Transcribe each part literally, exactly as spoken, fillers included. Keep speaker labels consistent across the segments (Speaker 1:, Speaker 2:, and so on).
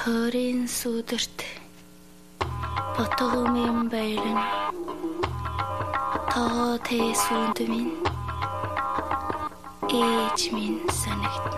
Speaker 1: Körийн сүдэрт ботгомын байлан тоо тэсүнд минь ээж минь санагдна.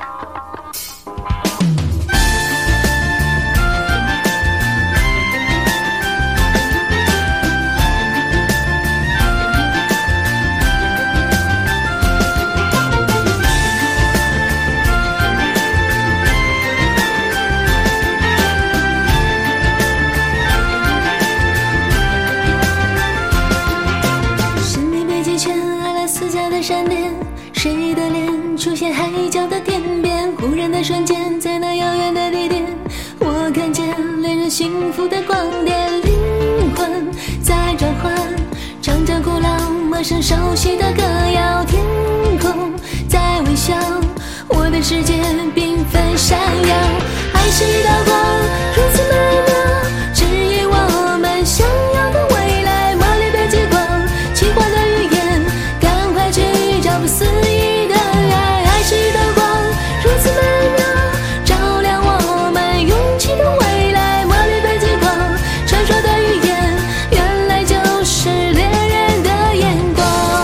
Speaker 2: 闪电，谁的脸出现海角的天边？忽然的瞬间，在那遥远的地点，我看见恋人幸福的光点。灵魂在召唤，唱着古老陌生熟悉的歌谣。天空在微笑，我的世界缤纷闪耀。爱是一道光，如此美妙，指引我们想要的未来。魔力的激光，奇幻的语言，赶快去找不思议的爱。爱是一道光，如此美妙，照亮我们勇气的未来。魔力的激光，传说的语言，原来就是恋人的眼光。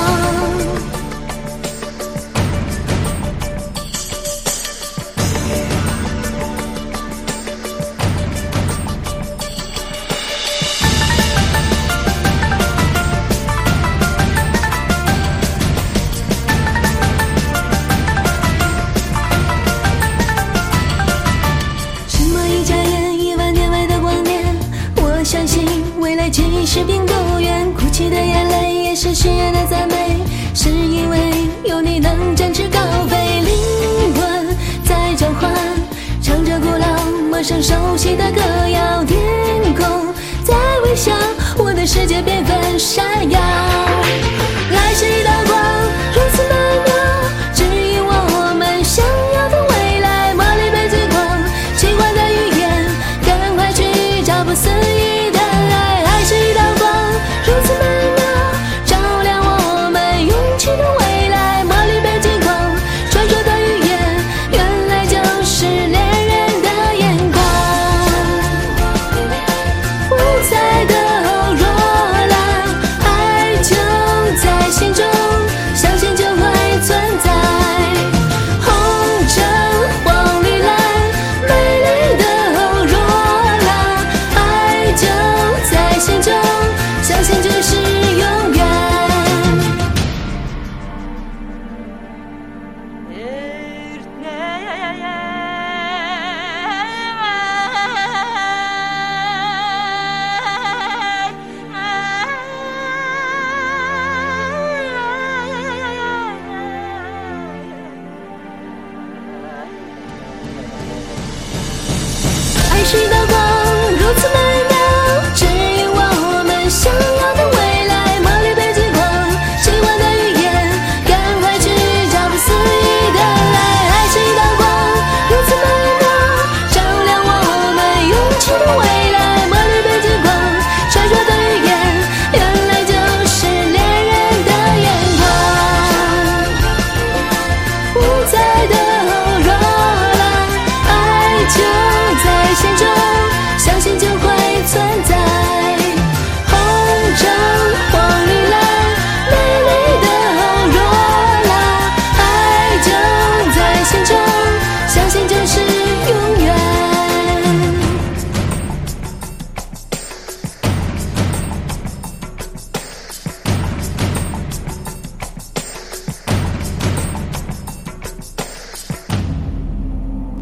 Speaker 2: 相信未来即使并不远，哭泣的眼泪也是许愿的赞美，是因为有你能展翅高飞。灵魂在召唤，唱着古老陌生熟悉的歌谣。天空在微笑，我的世界缤纷闪耀。